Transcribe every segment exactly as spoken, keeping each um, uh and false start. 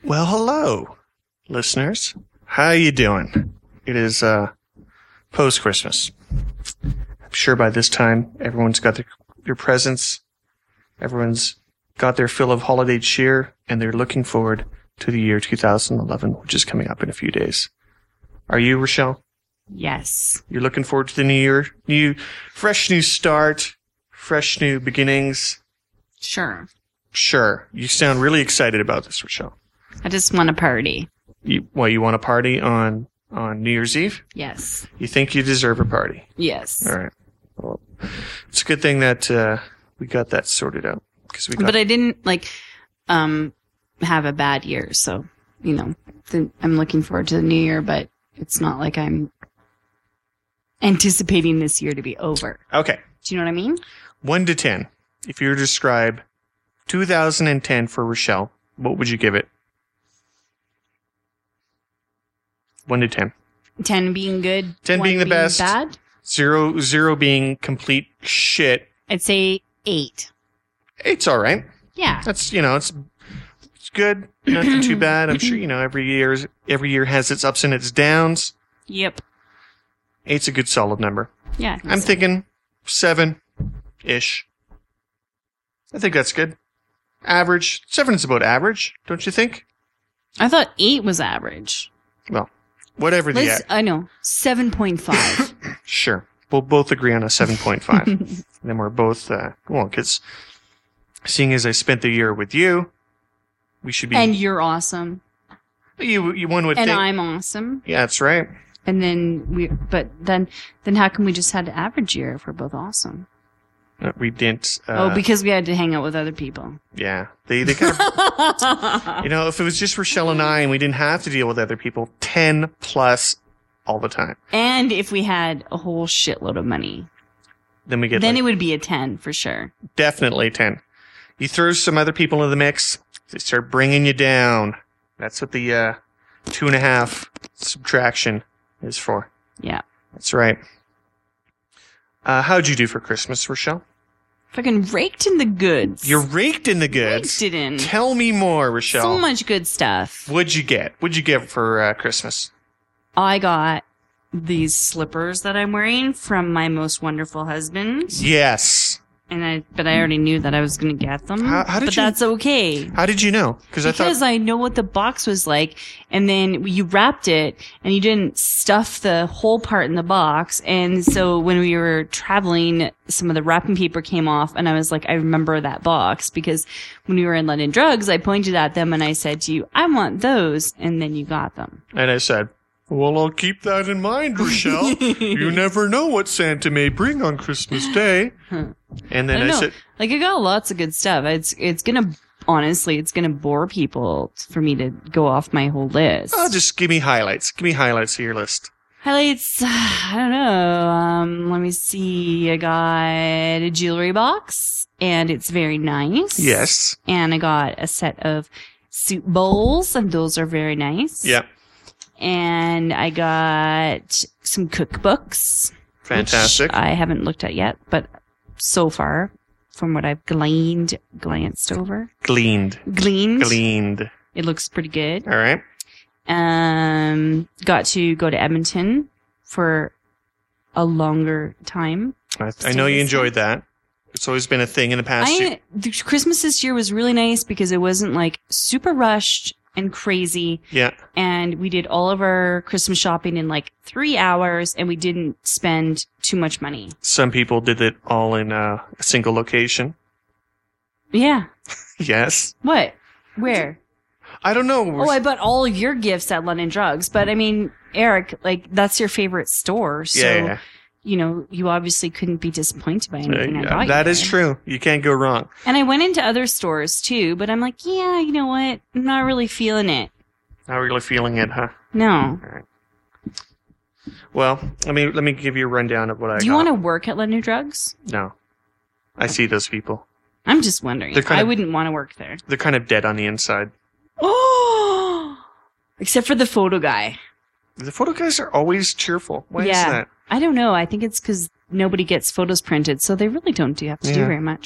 Well, hello, listeners. How you doing? It is uh, post-Christmas. I'm sure by this time everyone's got their, their presents. Everyone's got their fill of holiday cheer, and they're looking forward to the year two thousand eleven, which is coming up in a few days. Are you, Rochelle? Yes. You're looking forward to the new year? New, fresh new start, fresh new beginnings? Sure. Sure. You sound really excited about this, Rochelle. I just want a party. You, well, you want a party on, on New Year's Eve? Yes. You think you deserve a party? Yes. All right. Well, it's a good thing that uh, we got that sorted out. Cause we got But I didn't, like, um, have a bad year, so, you know, th- I'm looking forward to the new year, but it's not like I'm anticipating this year to be over. Okay. Do you know what I mean? one to ten. If you were to describe two thousand ten for Rochelle, what would you give it? one to ten. ten being good. ten one being the best. Bad. Zero, zero being complete shit. I'd say eight. Eight's all right. Yeah. That's, you know, it's it's good. Nothing too bad. I'm sure, you know, every year every year has its ups and its downs. Yep. Eight's a good solid number. Yeah. I'm so. thinking seven-ish. I think that's good. Average. Seven is about average, don't you think? I thought eight was average. Well, whatever the... Let's, A- I know. seven point five. Sure. We'll both agree on a seven point five. Then we're both... Uh, well, because seeing as I spent the year with you, we should be... And you're awesome. You, you one would And think... I'm awesome. Yeah, that's right. And then we, but then, then how come we just had an average year if we're both awesome? Uh, we didn't... Uh, oh, because we had to hang out with other people. Yeah. They, they kind of... You know, if it was just Rochelle and I and we didn't have to deal with other people, ten plus all the time. And if we had a whole shitload of money, Then we get then like, it would be a ten for sure. definitely ten. You throw some other people in the mix, they start bringing you down. That's what the uh, two and a half subtraction is for. Yeah. That's right. Uh, how'd you do for Christmas, Rochelle? Fucking raked in the goods. You're raked in the goods. Raked it in. Tell me more, Rochelle. So much good stuff. What'd you get? What'd you get for uh, Christmas? I got these slippers that I'm wearing from my most wonderful husband. Yes. And I, but I already knew that I was going to get them. How- how did but you- that's okay. How did you know? I Because thought I know what the box was like, and then you wrapped it, and you didn't stuff the whole part in the box, and so when we were traveling, some of the wrapping paper came off, and I was like, I remember that box, because when we were in London Drugs, I pointed at them, and I said to you, I want those, and then you got them. And I said, well, I'll keep that in mind, Rochelle. You never know what Santa may bring on Christmas Day. And I then don't I, know. said, Like, I got lots of good stuff. It's, it's gonna, honestly, it's gonna bore people for me to go off my whole list. oh, just give me highlights. Give me highlights of your list. Highlights, I don't know. Um, let me see. I got a jewelry box, and it's very nice. Yes. And I got a set of soup bowls, and those are very nice. Yeah. And I got some cookbooks. Fantastic. Which I haven't looked at yet, but so far, from what I've gleaned, glanced over, Gleaned. gleaned, Gleaned. it looks pretty good. All right. Um, got to go to Edmonton for a longer time. I, I know you enjoyed that. It's always been a thing in the past. year. I the Christmas this year was really nice because it wasn't like super rushed and crazy, Yeah. and we did all of our Christmas shopping in like three hours, and we didn't spend too much money. Some people did it all in uh, a single location. Yeah. Yes. What? Where? I don't know. We're- Oh, I bought all of your gifts at London Drugs, but I mean, Eric, like that's your favorite store, so yeah, yeah. you know you obviously couldn't be disappointed by Uh, anything I yeah, got you. that is there. true. You can't go wrong. And I went into other stores too, but I'm like, yeah, you know what? I'm not really feeling it. Not really feeling it, huh? No. All right. Well, let me let me give you a rundown of what I Do you got. want to work at London Drugs? No. I see those people. I'm just wondering. They're kind I of- wouldn't want to work there. They're kind of dead on the inside. Oh, except for the photo guy. The photo guys are always cheerful. Why is Yeah. that? I don't know. I think it's because nobody gets photos printed, so they really don't do have to do Yeah. very much.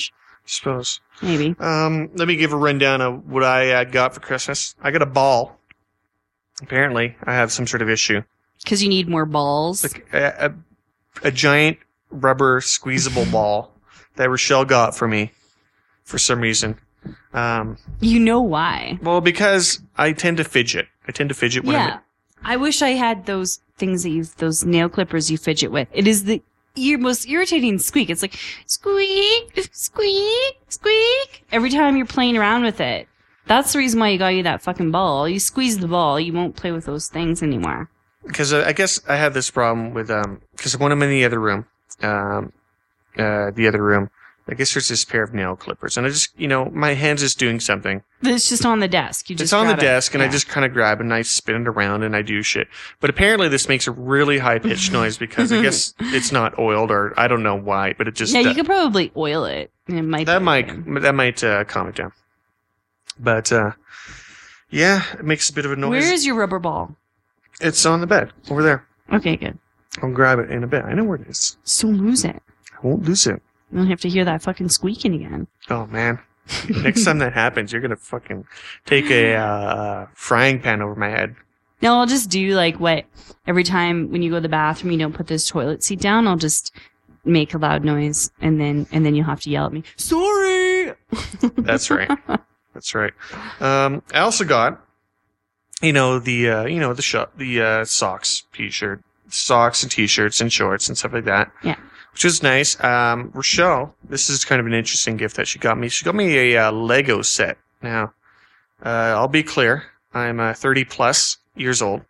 suppose. Maybe. Um, let me give a rundown of what I uh, got for Christmas. I got a ball. Apparently, I have some sort of issue. Because you need more balls. Like a, a, a giant rubber squeezable ball that Rochelle got for me for some reason. Um, you know why? well, because I tend to fidget. I tend to fidget when Yeah. I wish I had those things that you, those nail clippers you fidget with. It is the ear, most irritating squeak. It's like, squeak, squeak, squeak. Every time you're playing around with it. That's the reason why you got you that fucking ball. You squeeze the ball, you won't play with those things anymore. Because uh, I guess I have this problem with, um, because when I'm in the other room, um, uh, the other room, I guess there's this pair of nail clippers, and I just, you know, my hand's just doing something. But it's just on the desk. You just It's on the grab it. desk, and Yeah. I just kind of grab it, and I spin it around, and I do shit. But apparently this makes a really high-pitched noise because I guess it's not oiled, or I don't know why, but it just... Yeah, uh, you could probably oil it. It might that be might okay. that might uh, calm it down. But, uh, yeah, it makes a bit of a noise. Where is your rubber ball? It's on the bed, over there. Okay, good. I'll grab it in a bit. I know where it is. So lose it. I won't lose it. You don't have to hear that fucking squeaking again. Oh, man. Next time that happens, you're going to fucking take a uh, frying pan over my head. No, I'll just do like what every time when you go to the bathroom, you don't put this toilet seat down. I'll just make a loud noise, and then and then you'll have to yell at me. Sorry. That's right. That's right. Um, I also got, you know, the uh, you know the sh- the uh, socks, t-shirt, socks and t-shirts and shorts and stuff like that. Yeah. Which is nice. Um, Rochelle, this is kind of an interesting gift that she got me. She got me a uh, Lego set. Now, uh, I'll be clear. I'm uh, thirty plus years old.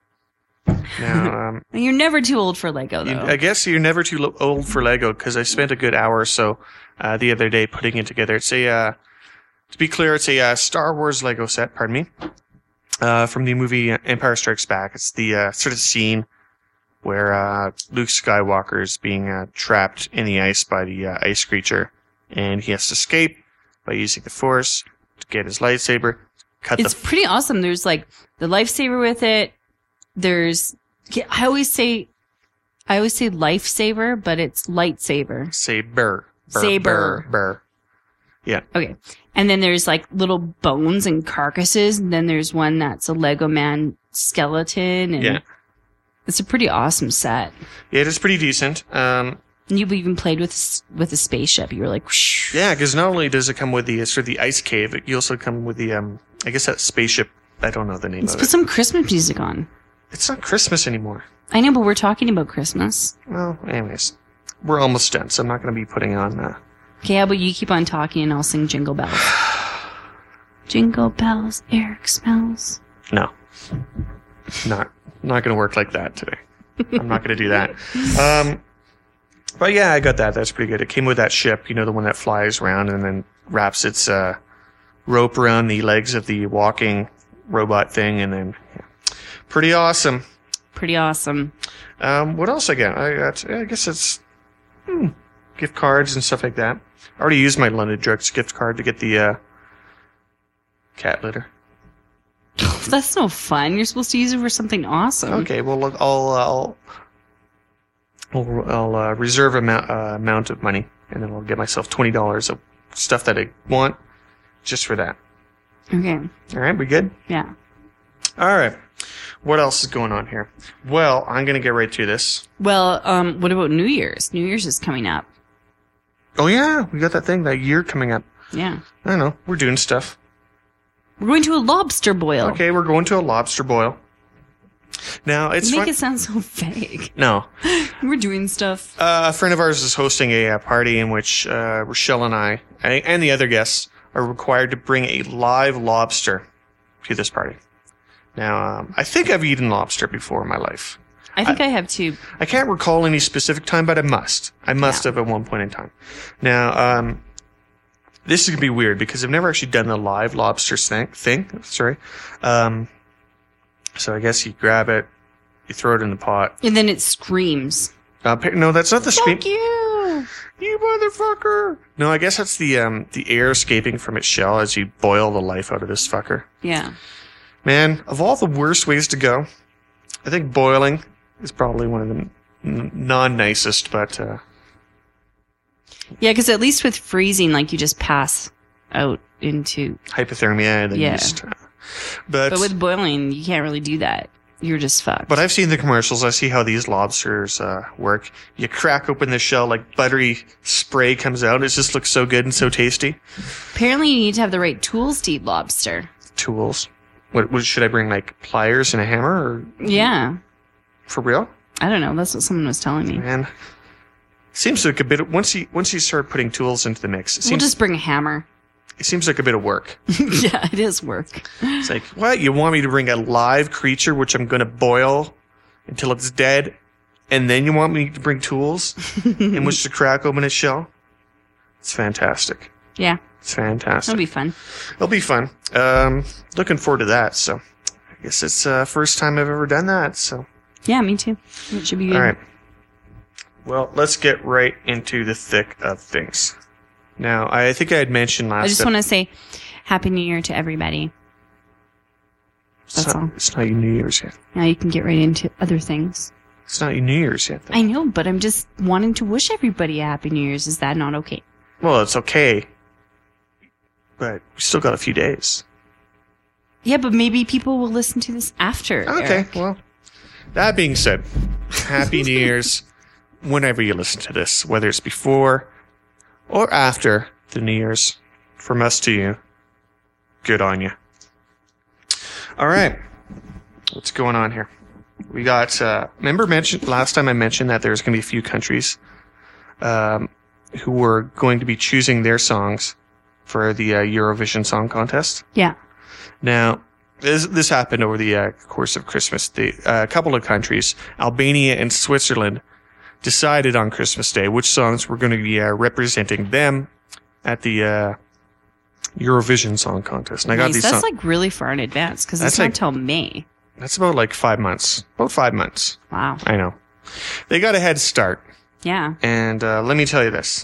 Now, um, You're never too old for Lego, though. you, I guess you're never too lo- old for Lego because I spent a good hour or so uh, the other day putting it together. It's a, uh, to be clear, it's a uh, Star Wars Lego set. Pardon me, uh, from the movie Empire Strikes Back. It's the uh, sort of scene where uh, Luke Skywalker is being uh, trapped in the ice by the uh, ice creature, and he has to escape by using the Force to get his lightsaber. Cut It's the pretty awesome. There's like the lifesaver with it. There's, I always say, I always say lifesaver, but it's lightsaber. saber, burr, Saber. burr, burr. Okay. And then there's like little bones and carcasses. And then there's one that's a Lego man skeleton. And Yeah. it's a pretty awesome set. Yeah, it is pretty decent. Um, And you've even played with s- with a spaceship. You were like, whoosh. Yeah, because not only does it come with the sort of the ice cave, it, you also come with the um, I guess that spaceship. I don't know the name Let's of put it. some Christmas music on. It's not Christmas anymore. I know, but we're talking about Christmas. Well, anyways, we're almost done, so I'm not going to be putting on. Uh, Okay, how about you keep on talking and I'll sing Jingle Bells. Jingle bells, Eric smells. no, not not going to work like that today. I'm not going to do that. Um, but yeah, I got that. That's pretty good. It came with that ship, you know, the one that flies around and then wraps its uh, rope around the legs of the walking robot thing, and then yeah. Pretty awesome. Pretty awesome. Um, what else I got? I got, I guess it's hmm, gift cards and stuff like that. I already used my London Drugs gift card to get the uh, cat litter. That's no fun. You're supposed to use it for something awesome. Okay, well, look, I'll I'll I'll, I'll uh, reserve a amount, uh, amount of money, and then I'll get myself twenty dollars of stuff that I want just for that. Okay. All right, we good? Yeah. All right. What else is going on here? Well, I'm gonna get right to this. Well, um, what about New Year's? New Year's is coming up. Oh yeah, we got that thing that year coming up. Yeah. I don't know. We're doing stuff. We're going to a lobster boil. Okay, we're going to a lobster boil. Now it's You make fun- it sound so vague. no. We're doing stuff. Uh, a friend of ours is hosting a, uh party in which uh, Rochelle and I and, and the other guests are required to bring a live lobster to this party. Now, um, I think I've eaten lobster before in my life. I think I, have too. I can't recall any specific time, but I must. I must Yeah. have at one point in time. Now, um, this is going to be weird because I've never actually done the live lobster thing. thing sorry. Um, so I guess you grab it, you throw it in the pot. And then it screams. Uh, pa- no, that's not the scream. Fuck you! You motherfucker! No, I guess that's the um, the air escaping from its shell as you boil the life out of this fucker. Yeah. Man, of all the worst ways to go, I think boiling is probably one of the n- non-nicest, but uh, Yeah, because at least with freezing, like you just pass out into hypothermia. And then Yeah. you just, uh, but, But with boiling, you can't really do that. You're just fucked. but I've seen the commercials. I see how these lobsters uh, work. You crack open the shell, like buttery spray comes out. It just looks so good and so tasty. Apparently, you need to have the right tools to eat lobster. Tools. What, what should I bring? Like pliers and a hammer, or Yeah. for real? I don't know. That's what someone was telling me. Man, seems like a bit. Of, once you once you start putting tools into the mix, it We'll seems just bring a hammer. it seems like a bit of work. Yeah, it is work. It's like, what? You want me to bring a live creature, which I'm going to boil until it's dead, and then you want me to bring tools in which to crack open its shell? It's fantastic. Yeah, It's fantastic. that'll be fun. It'll be fun. Um, looking forward to that. So, I guess it's uh, first time I've ever done that. So, Yeah, me too. It should be good. all right. Well, let's get right into the thick of things. Now, I think I had mentioned last. I just ep- want to say Happy New Year to everybody. it's that's not, all. It's not your New Year's yet. Now you can get right into other things. It's not your New Year's yet. Though. I know, but I'm just wanting to wish everybody a Happy New Year's. Is that not okay? Well, it's okay, but we still got a few days. Yeah, but maybe people will listen to this after. Okay, Eric. well, that being said, Happy New Year's whenever you listen to this, whether it's before or after the New Year's, from us to you, good on you. All right, what's going on here? We got, uh, remember mentioned last time I mentioned that there's going to be a few countries um, who were going to be choosing their songs for the uh, Eurovision Song Contest. Yeah. Now, this, this happened over the uh, course of Christmas. The, uh, a couple of countries, Albania and Switzerland, decided on Christmas Day which songs were going to be uh, representing them at the uh, Eurovision Song Contest. And I got Nice. these That's songs. like really far in advance because That's it's not like- until May. That's about like five months. About five months. Wow. I know. They got a head start. Yeah. And uh, let me tell you this.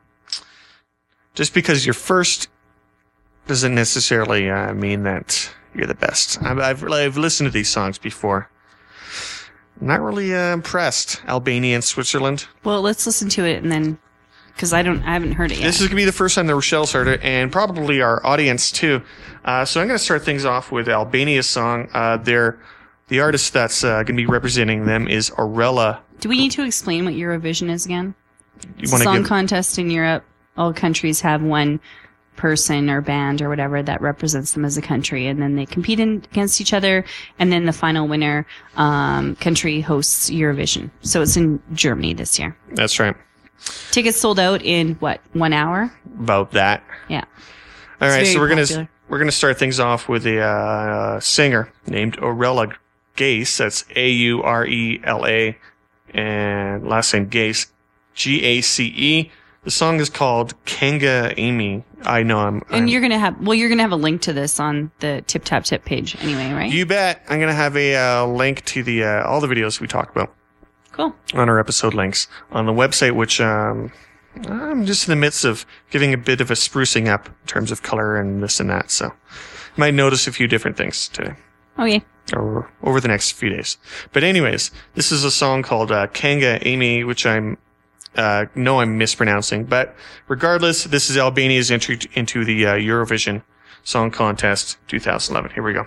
Just because you're first doesn't necessarily uh, mean that you're the best. I've, I've, I've listened to these songs before. I'm not really uh, impressed. Albania and Switzerland. Well, let's listen to it and then, because I don't, I haven't heard it yet. This is going to be the first time that Rochelle's heard it, and probably our audience too. Uh, so I'm going to start things off with Albania's song. Uh, they're, the artist that's uh, going to be representing them is Aurella. Do we need to explain what Eurovision is again? You It's a want to song give? contest in Europe. All countries have one person or band or whatever that represents them as a country, and then they compete in, against each other, and then the final winner um, country hosts Eurovision. So it's in Germany this year. That's right. Tickets sold out in what, one hour? About that. Yeah. All It's right, very so we're gonna popular. we're gonna start things off with a uh, singer named Aurella Gase. That's A U R E L A, and last name Gase, G A C E. The song is called Kanga Amy. I know I'm. I'm And you're gonna have well, you're gonna have a link to this on the Tip Tap Tip page anyway, right? You bet. I'm gonna have a uh, link to the uh, all the videos we talked about Cool. on our episode links on the website, which um, I'm just in the midst of giving a bit of a sprucing up in terms of color and this and that. So you might notice a few different things today. Okay. Or over the next few days. But anyways, this is a song called uh, Kanga Amy, which I'm uh, know I'm mispronouncing. But regardless, this is Albania's entry t- into the uh, Eurovision Song Contest twenty eleven. Here we go.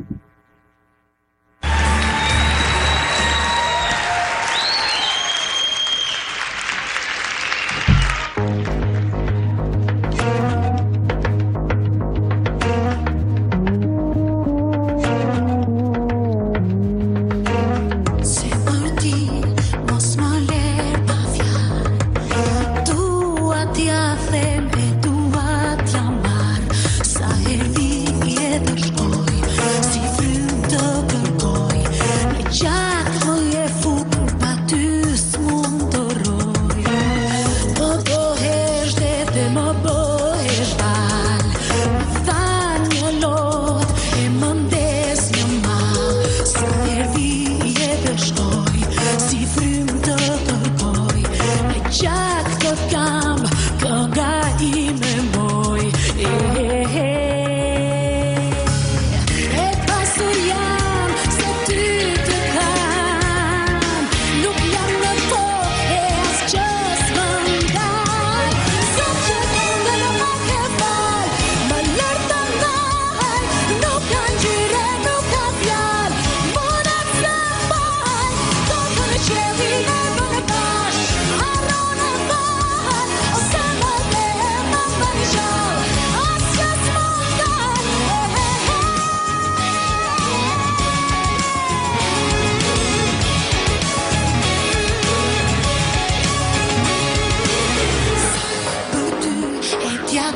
Se për ti mos më ler pa fjalë, dua t'ja them e dua t'ja marr, sa herë vije të shkoj, si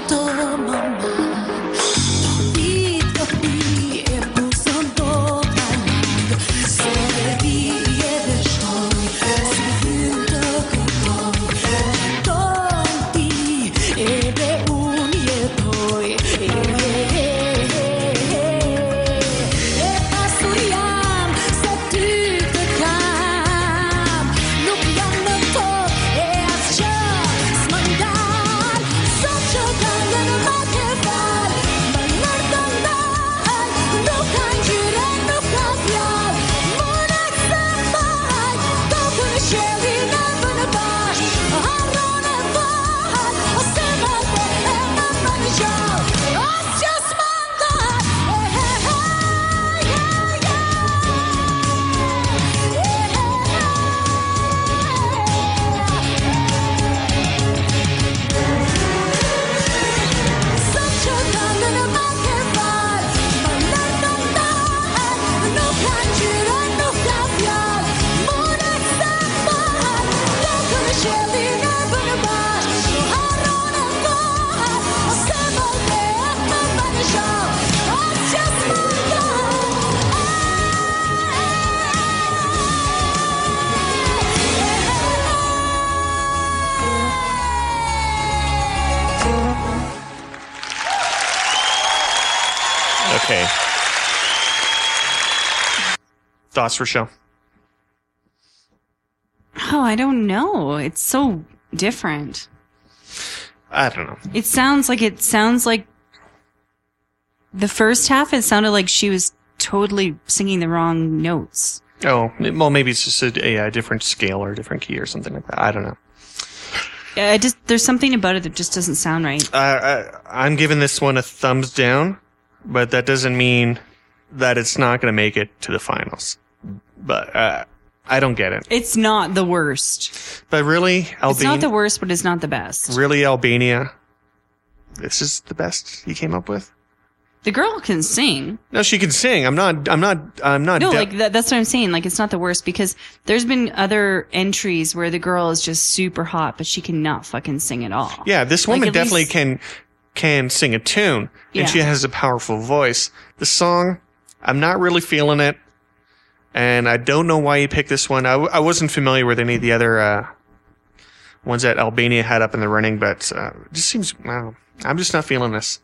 Okay. Thoughts, Rochelle? Oh, I don't know. It's so different. I don't know. It sounds like it sounds like the first half. It sounded like she was totally singing the wrong notes. Oh, well, maybe it's just a, a, a different scale or a different key or something like that. I don't know. I just there's something about it that just doesn't sound right. Uh, I, I'm giving this one a thumbs down, but that doesn't mean that it's not going to make it to the finals. But uh, I don't get it. It's not the worst. But really, It's Albania. not the worst, but it's not the best. Really, Albania. This is the best you came up with. The girl can sing. No, she can sing. I'm not. I'm not. I'm not. No, de- like that, that's what I'm saying. Like it's not the worst because there's been other entries where the girl is just super hot, but she cannot fucking sing at all. Yeah, this Like, woman at definitely least- can can sing a tune, Yeah. and she has a powerful voice. The song, I'm not really feeling it, and I don't know why you picked this one. I, w- I wasn't familiar with any of the other uh, ones that Albania had up in the running, but uh, it just seems. I don't know, I'm just not feeling this.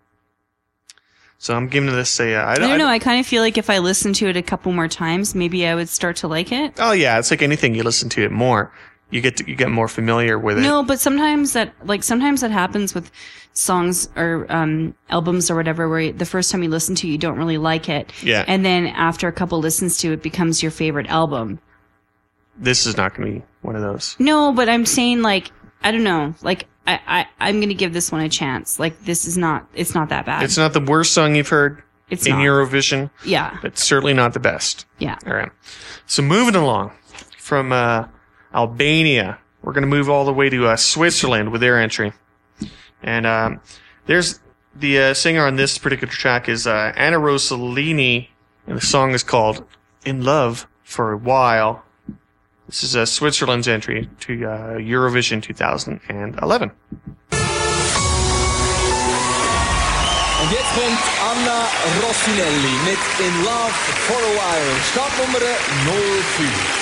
So I'm giving this a. Uh, I, I don't know. I kind of feel like if I listened to it a couple more times, maybe I would start to like it. Oh yeah, it's like anything. You listen to it more, you get to, you get more familiar with it. No, but sometimes that, like, sometimes that happens with songs or um, albums or whatever, where the first time you listen to it, you don't really like it. Yeah. And then after a couple listens to it, it becomes your favorite album. This is not going to be one of those. No, but I'm saying, like, I don't know. Like, I, I, I'm going to give this one a chance. Like, this is not, it's not that bad. It's not the worst song you've heard It's in not. Eurovision, Yeah. but certainly not the best. Yeah. All right. So moving along from uh, Albania, we're going to move all the way to uh, Switzerland with their entry. And um, there's the uh, singer on this particular track is uh, Anna Rossellini, and the song is called In Love for a While. This is uh, Switzerland's entry to uh, Eurovision twenty eleven. Und jetzt kommt Anna Rossinelli mit In Love for a While. Startnummer null vier.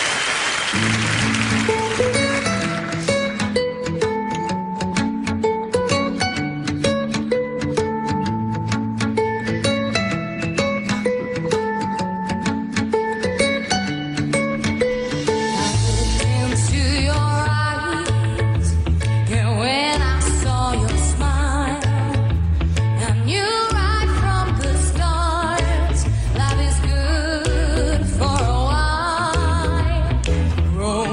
Into your eyes, and when I saw your smile, I knew right from the start, love is good for a while.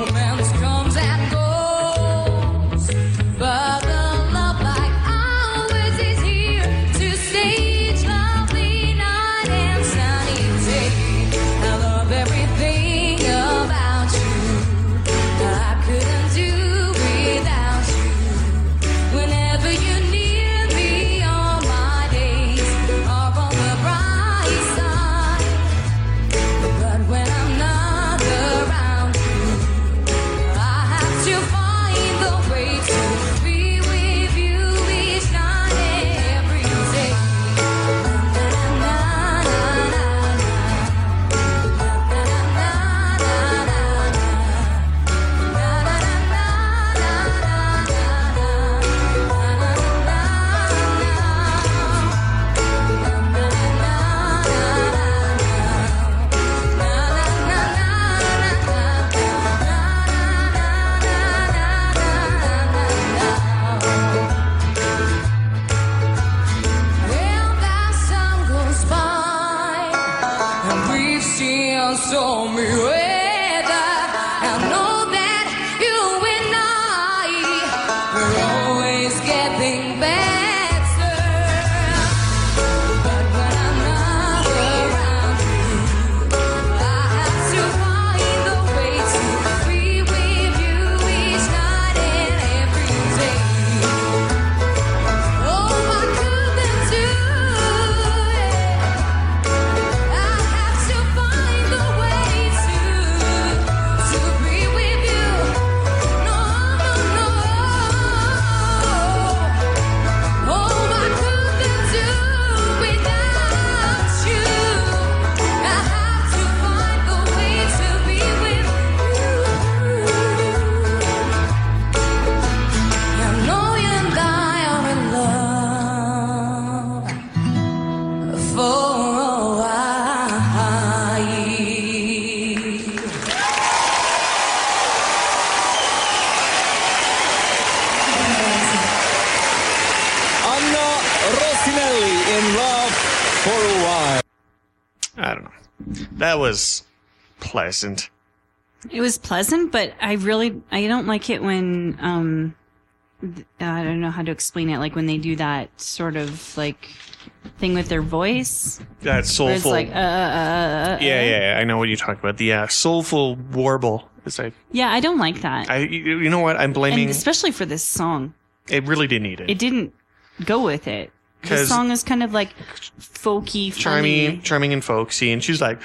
for a While. I don't know. That was pleasant. It was pleasant, but I really I don't like it when um th- I don't know how to explain it. Like when they do that sort of like thing with their voice, That where it's soulful. like uh, uh, uh, uh, yeah, yeah, yeah, I know what you're talking about. The uh, soulful warble. Is I, yeah. I don't like that, I, you you know what? I'm blaming. and especially for this song, It really didn't need it. it didn't go with it. The 'Cause- song is kind of like folky, charming, funny. charming and folksy, and she's like,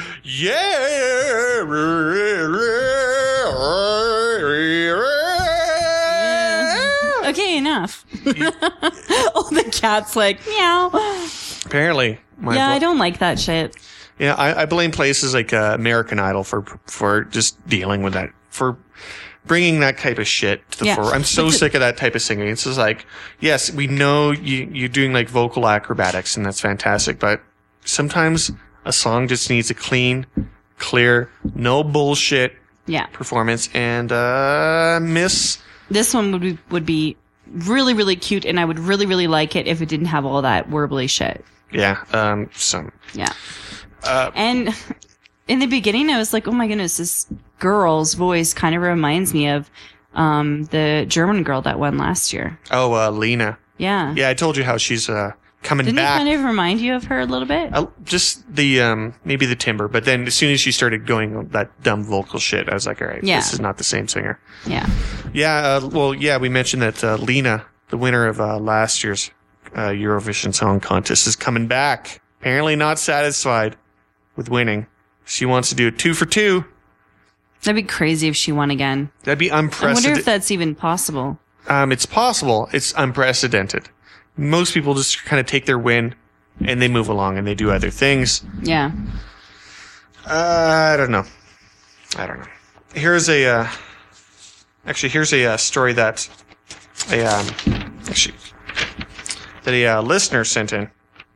yeah. Okay, enough. Oh, the cat's like meow. Apparently, my Yeah, blo- I don't like that shit. Yeah, I, I blame places like uh, American Idol for for just dealing with that, for bringing that type of shit to the Yeah. fore. I'm so But the- sick of that type of singing. It's just like, yes, we know you you're doing like vocal acrobatics, and that's fantastic, but sometimes a song just needs a clean, clear, no bullshit Yeah, performance. And uh, Miss, this one would be, would be really, really cute, and I would really, really like it if it didn't have all that warbly shit. yeah, um, some. Yeah. Uh, And in the beginning, I was like, oh my goodness, this girl's voice kind of reminds me of um, the German girl that won last year. Oh, uh, Lena. Yeah. Yeah, I told you how she's uh, coming Didn't back. it kind of remind you of her a little bit? Uh, just the um maybe the timbre, but then as soon as she started going that dumb vocal shit, I was like, all right, Yeah. this is not the same singer. Yeah. Yeah, uh, well, yeah, we mentioned that uh, Lena, the winner of uh, last year's uh, Eurovision Song Contest, is coming back. Apparently, not satisfied with winning. She wants to do a two for two. That'd be crazy if she won again. That'd be I wonder unprecedented. if that's even possible. Um, it's possible. It's unprecedented. Most people just kind of take their win and they move along and they do other things. Yeah. Uh, I don't know. I don't know. Here's a, uh, actually, here's a uh, story that a, um, actually, that a uh, listener sent in.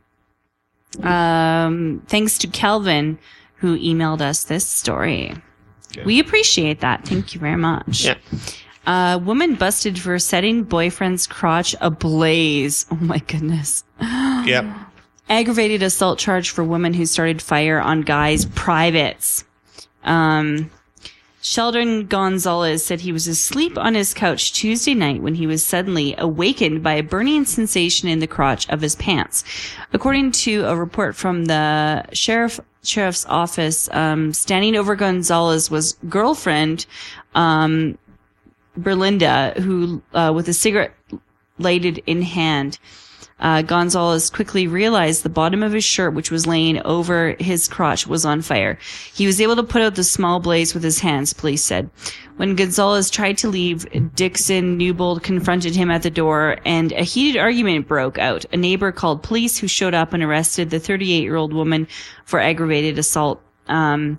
Um, thanks to Kelvin, who emailed us this story. Okay. We appreciate that. Thank you very much. Yeah. A woman busted for setting boyfriend's crotch ablaze. Oh my goodness. Yep. Aggravated assault charge for woman who started fire on guy's privates. Um, Sheldon Gonzalez said he was asleep on his couch Tuesday night when he was suddenly awakened by a burning sensation in the crotch of his pants. According to a report from the sheriff sheriff's office, um, standing over Gonzalez was girlfriend um, Berlinda, who uh, with a cigarette lighted in hand. Uh, Gonzalez quickly realized the bottom of his shirt, which was laying over his crotch, was on fire. He was able to put out the small blaze with his hands, police said. When Gonzalez tried to leave, Dixon Newbold confronted him at the door, and a heated argument broke out. A neighbor called police, who showed up and arrested the thirty-eight-year-old woman for aggravated assault. Um,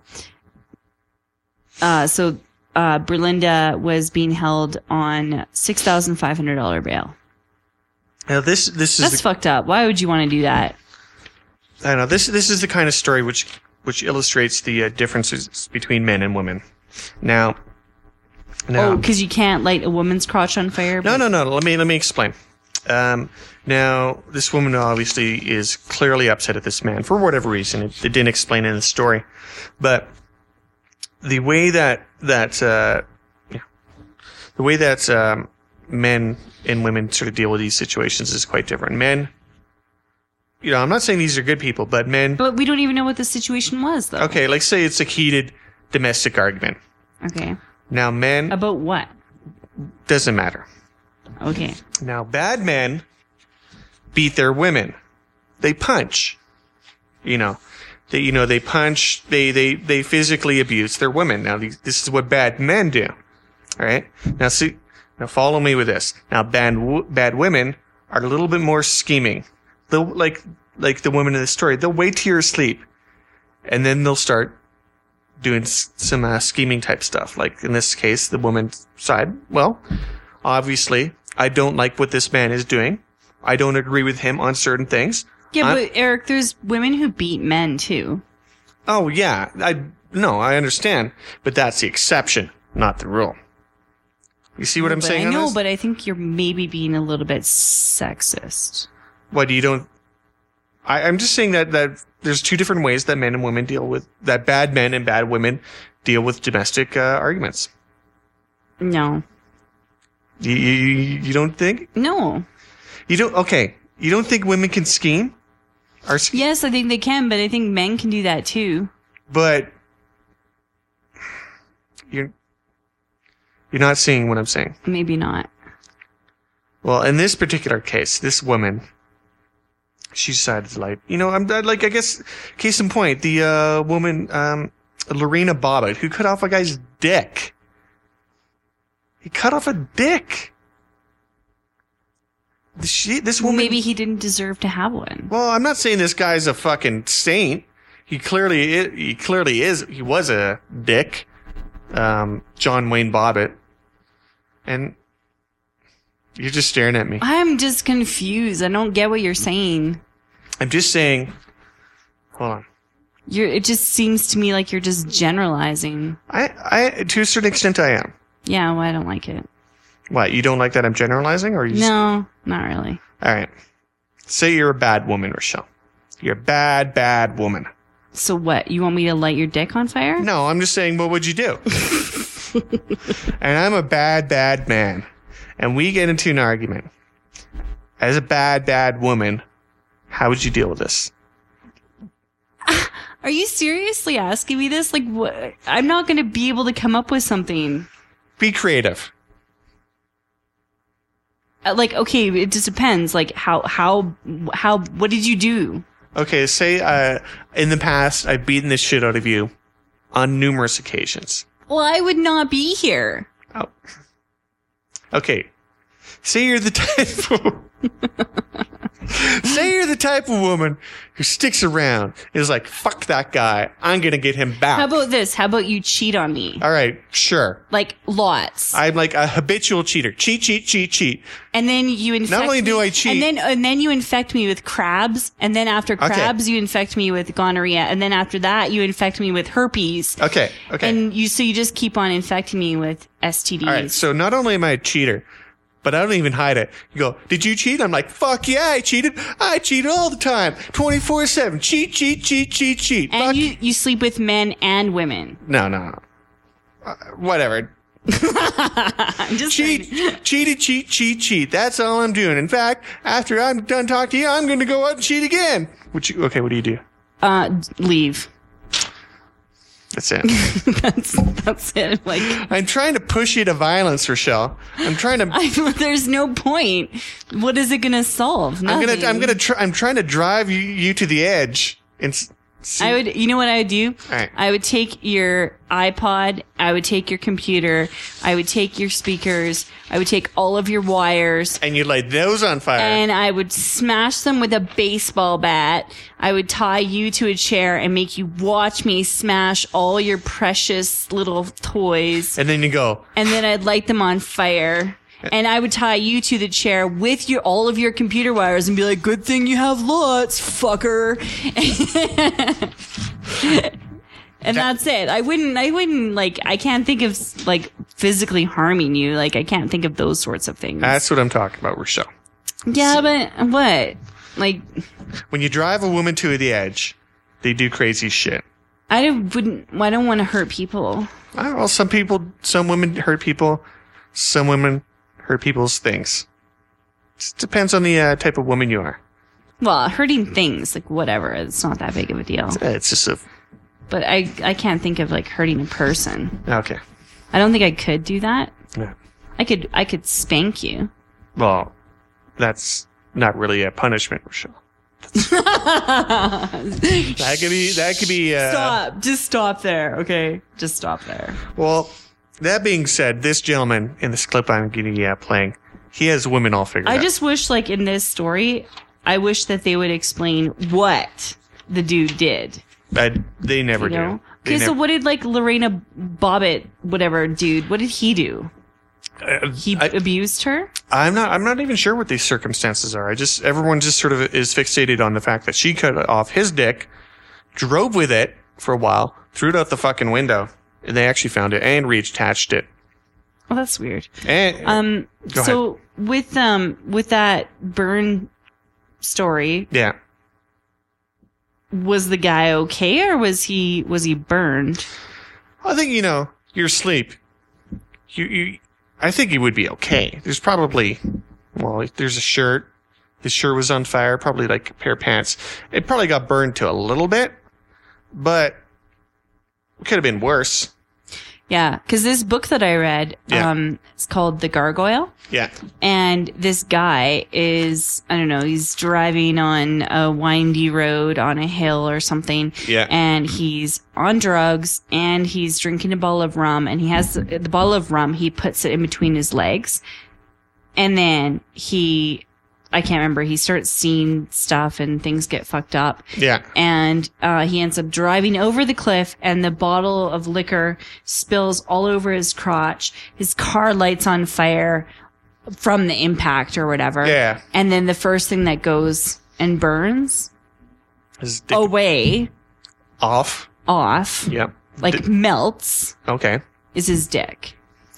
uh, so uh, Berlinda was being held on six thousand five hundred dollars bail. Now this this is That's the, fucked up. Why would you want to do that? I know this this is the kind of story which which illustrates the uh, differences between men and women. Now, now Oh, because you can't light a woman's crotch on fire? no no no. Let me let me explain. Um, now this woman obviously is clearly upset at this man for whatever reason. It, it didn't explain in the story, but the way that that uh, yeah, the way that um, men and women sort of deal with these situations is quite different. Men, you know, I'm not saying these are good people, but men. But we don't even know what the situation was, though. Okay, like say it's a heated domestic argument. Okay. Now, men About what? doesn't matter. Okay. Now, bad men beat their women. They punch. You know, they you know they punch. They they they physically abuse their women. Now, these, this is what bad men do. All right. Now, see. Now follow me with this. Now bad w- bad women are a little bit more scheming. They'll like like the women in the story. They'll wait till you're asleep, and then they'll start doing s- some uh, scheming type stuff. Like in this case, the woman's side. Well, obviously, I don't like what this man is doing. I don't agree with him on certain things. Yeah, I'm- but Eric, there's women who beat men too. Oh yeah, I no, I understand, but that's the exception, not the rule. You see what I'm But saying? I on know, this? but I think you're maybe being a little bit sexist. What, you don't I, I'm just saying that, that there's two different ways that men and women deal with, that bad men and bad women deal with domestic uh, arguments. No. You, you, you don't think? No. You don't, okay. You don't think women can scheme? Or, sch- Yes, I think they can, but I think men can do that too. But you're, you're not seeing what I'm saying. Maybe not. Well, in this particular case, this woman, she decided to like, you know, I'm I- like, I guess, case in point, the uh, woman, um, Lorena Bobbitt, who cut off a guy's dick. He cut off a dick. She, this Well, woman. maybe he didn't deserve to have one. Well, I'm not saying this guy's a fucking saint. He clearly, is, he clearly is. He was a dick, um, John Wayne Bobbitt, and you're just staring at me. I'm just confused. I don't get what you're saying. I'm just saying. Hold on. You're. It just seems to me like you're just generalizing. I, I, to a certain extent, I am. Yeah, well, I don't like it. What? You don't like that I'm generalizing, or you? Just, No, not really. all right. Say you're a bad woman, Rochelle. You're a bad, bad woman. So what? You want me to light your dick on fire? No, I'm just saying, what would you do? And I'm a bad, bad man. And we get into an argument. As a bad, bad woman, how would you deal with this? Are you seriously asking me this? Like, what? I'm not going to be able to come up with something. Be creative. Uh, Like, okay, it just depends. Like, how, how, how, what did you do? Okay, say uh, in the past, I've beaten the shit out of you on numerous occasions. Well, I would not be here. Oh. Okay. Say you're the type of... Say you're the type of woman who sticks around, is like, fuck that guy. I'm going to get him back. How about this? How about you cheat on me? All right, sure. Like, lots. I'm like a habitual cheater. Cheat, cheat, cheat, cheat. And then you infect Not only do me, I cheat- and then and then you infect me with crabs, and then after crabs you infect me with gonorrhea, and then after that you infect me with herpes. Okay, okay. And you so you just keep on infecting me with S T Ds. All right, so not only am I a cheater, but I don't even hide it. You go, did you cheat? I'm like, fuck yeah, I cheated. I cheat all the time. twenty-four seven. Cheat, cheat, cheat, cheat, cheat. and Fuck. you you sleep with men and women. No, no, no. Uh, whatever. I'm just Cheat, trying- cheated, cheat, cheat, cheat. That's all I'm doing. In fact, after I'm done talking to you, I'm going to go out and cheat again. Which, you, okay, what do you do? uh leave. That's it. That's that's it. Like I'm trying to push you to violence, Rochelle. I'm trying to. I, there's no point. What is it gonna solve? I'm Nothing. gonna. I'm gonna. Try, I'm trying to drive you, you to the edge. And s- see. I would, you know what I would do? All right. I would take your iPod, I would take your computer, I would take your speakers, I would take all of your wires, And you light those on fire. and I would smash them with a baseball bat. I would tie you to a chair and make you watch me smash all your precious little toys. And then you go. And then I'd light them on fire. And I would tie you to the chair with your all of your computer wires and be like, "Good thing you have lots, fucker." And that's it. I wouldn't. I wouldn't like. I can't think of like physically harming you. Like I can't think of those sorts of things. That's what I'm talking about, Rochelle. Yeah, but what? Like When you drive a woman to the edge, they do crazy shit. I don't, wouldn't. I don't want to hurt people. I don't know. Some people, some women hurt people. Some women hurt people's things. It depends on the uh, type of woman you are. Well, hurting things like whatever. It's not that big of a deal. Uh, It's just a But I I can't think of like hurting a person. okay. I don't think I could do that. Yeah. I could I could spank you. Well, that's not really a punishment, Rochelle. That could be. That could be. Uh, Stop. Just stop there. Okay. Just stop there. Well, that being said, this gentleman in this clip I'm going to be uh, playing, he has women all figured I out. just wish like in this story, I wish that they would explain what the dude did. I, they never You know? do. They Okay, so never- what did like Lorena Bobbitt, whatever dude, what did he do? uh, He I, abused her? I'm not. I'm not even sure what these circumstances are. I just everyone just sort of is fixated on the fact that she cut off his dick, drove with it for a while, threw it out the fucking window, and they actually found it and reattached it. Oh, that's weird. And Um, Go so with um with that burn story, yeah, was the guy okay, or was he was he burned? I think, you know, you're asleep. You, you, I think he would be okay. There's probably, well, there's a shirt. His shirt was on fire, probably like a pair of pants. It probably got burned to a little bit, but it could have been worse. Yeah, because this book that I read, Yeah. um, it's called The Gargoyle. Yeah. And this guy is, I don't know, he's driving on a windy road on a hill or something. Yeah. And he's on drugs and he's drinking a bottle of rum, and he has the, the bottle of rum, he puts it in between his legs. And then he, I can't remember, he starts seeing stuff and things get fucked up. Yeah. And uh, he ends up driving over the cliff, and the bottle of liquor spills all over his crotch. His car lights on fire from the impact or whatever. Yeah. And then the first thing that goes and burns His dick away, off. off, Yep. like D- melts, okay. is his dick.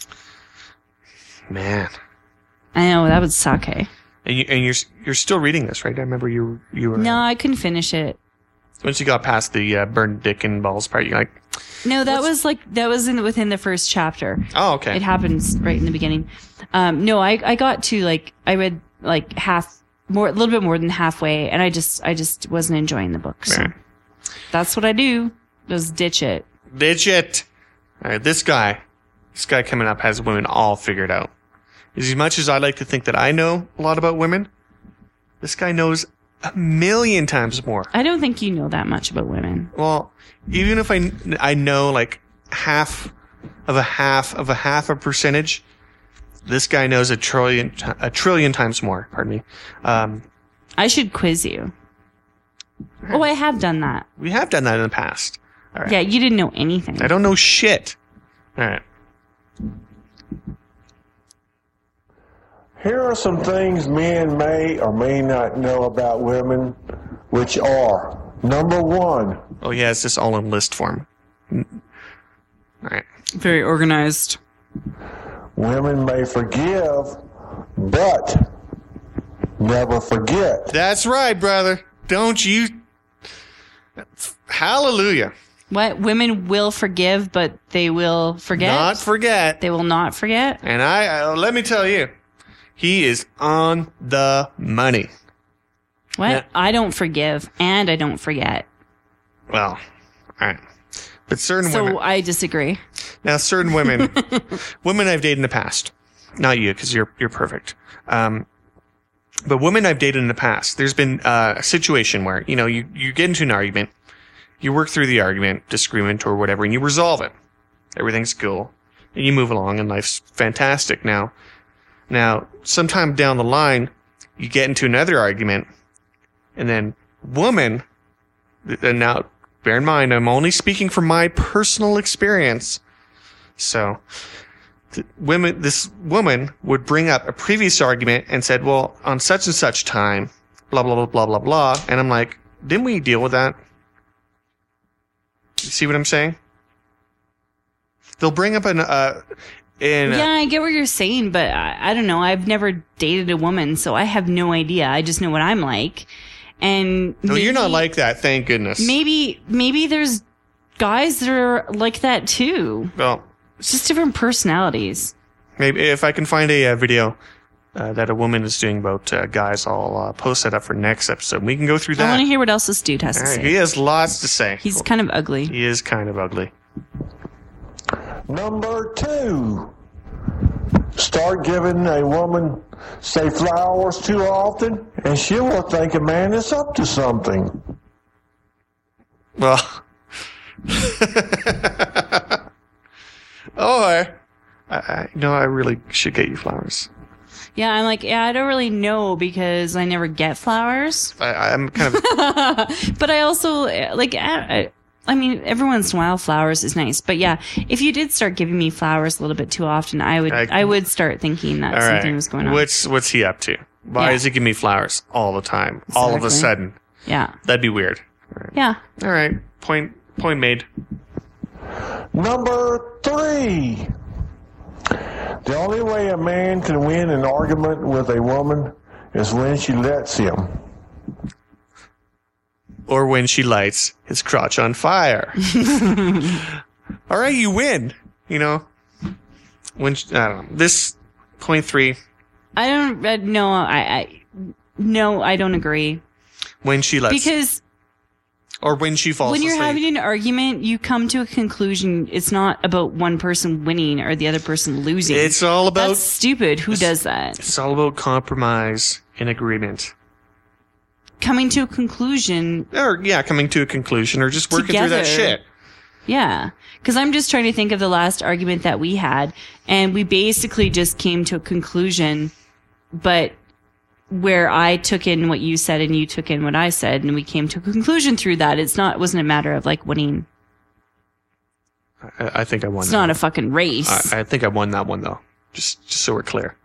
Man. I know, that would suck, eh? And you and you're you're still reading this, right? I remember you you were No, I couldn't finish it. once you got past the uh, burned dick and balls part, you're like, No, that was like, that was in within the first chapter. oh, okay. It happens right in the beginning. Um, no, I, I got to like, I read like half, more, a little bit more than halfway, and I just, I just wasn't enjoying the book. So Man. that's what I do. Just ditch it. Ditch it. All right, this guy, this guy coming up has women all figured out. As much as I like to think that I know a lot about women, this guy knows a million times more. I don't think you know that much about women. Well, even if I, I know like half of a half of a half a percentage, this guy knows a trillion, a trillion times more. Pardon me. Um, I should quiz you. Oh, I have done that. we have done that in the past. All right. Yeah, you didn't know anything. I don't know shit. All right. Here are some things men may or may not know about women, which are, number one, Oh, yeah, it's just all in list form. All right. Very organized. women may forgive, but never forget. That's right, brother. Don't you? Hallelujah. What? Women will forgive, but they will forget? Not forget. They will not forget? And I, uh, let me tell you, he is on the money. What? Yeah. I don't forgive, and I don't forget. Well, all right. But certain So women, I disagree. now certain women, women I've dated in the past, not you, because you're, you're perfect. Um, but women I've dated in the past, there's been uh, a situation where, you know, you, you get into an argument, you work through the argument, disagreement or whatever, and you resolve it. Everything's cool. And you move along and life's fantastic. Now, now, sometime down the line, you get into another argument, and then woman, and now, bear in mind, I'm only speaking from my personal experience. So, th- women, this woman would bring up a previous argument and said, well, on such and such time, blah, blah, blah, blah, blah, blah. And I'm like, didn't we deal with that? You see what I'm saying? They'll bring up an, uh, in, Yeah, I get what you're saying, but I, I don't know. I've never dated a woman, so I have no idea. I just know what I'm like. And no, you're not maybe- like that, thank goodness. Maybe, maybe there's guys that are like that too. Well, It's just different personalities. maybe if I can find a, uh video uh, that a woman is doing about uh, guys, I'll uh, post that up for next episode. We can go through I want that. to hear what else this dude has to All right, say. he has lots to say. He's kind of ugly. He is kind of ugly. Number two, start giving a woman, say, flowers too often, and she will think a man is up to something. Well, oh, I, I, no, I really should get you flowers. Yeah, I'm like, yeah, I don't really know because I never get flowers. I, I'm kind of, But I also, uh, like, I, I mean, every once in a while, flowers is nice. But yeah, if you did start giving me flowers a little bit too often, I would, I- I, would start thinking that all something right. was going on. What's what's he up to? Why Yeah. does he give me flowers all the time, all of a Exactly. sudden? Yeah, That'd be weird. yeah. All right, point point made. Number three, the only way a man can win an argument with a woman is when she lets him. or when she lights his crotch on fire. All right, you win. You know, when she, I don't know this point three. I don't. Uh, no, I, I. No, I don't agree. When she lets, Because or when she falls when you're asleep. having an argument, you come to a conclusion. It's not about one person winning or the other person losing. It's all about That's stupid. Who does that? It's all about compromise and agreement. Coming to a conclusion. Or, yeah, coming to a conclusion or just working through that Together. shit. Yeah. Because I'm just trying to think of the last argument that we had, and we basically just came to a conclusion, but where I took in what you said and you took in what I said, and we came to a conclusion through that. It's not, it wasn't a matter of like winning. I, I think I won It's that not a one. fucking race. I, I think I won that one, though. Just just so we're clear.